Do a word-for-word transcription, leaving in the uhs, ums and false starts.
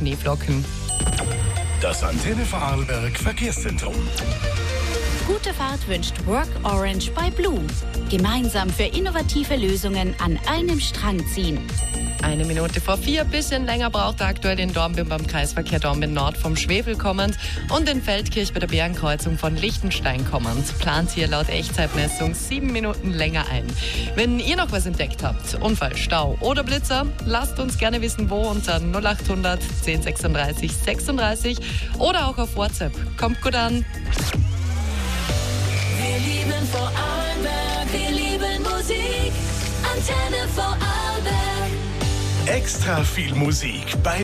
Schneeflocken. Das Antenne Vorarlberg Verkehrszentrum. Gute Fahrt wünscht Work Orange bei Blue. Gemeinsam für innovative Lösungen an einem Strang ziehen. Eine Minute vor vier, bisschen länger braucht er aktuell in Dornbirn beim Kreisverkehr Dornbirn Nord vom Schwefel kommend und in Feldkirch bei der Bärenkreuzung von Lichtenstein kommend. Plant hier laut Echtzeitmessung sieben Minuten länger ein. Wenn ihr noch was entdeckt habt, Unfall, Stau oder Blitzer, lasst uns gerne wissen, wo unter null acht hundert zehn sechsunddreißig sechsunddreißig oder auch auf WhatsApp. Kommt gut an. Wir lieben Vorarlberg, wir lieben Musik, Antenne Vorarlberg. Extra viel Musik bei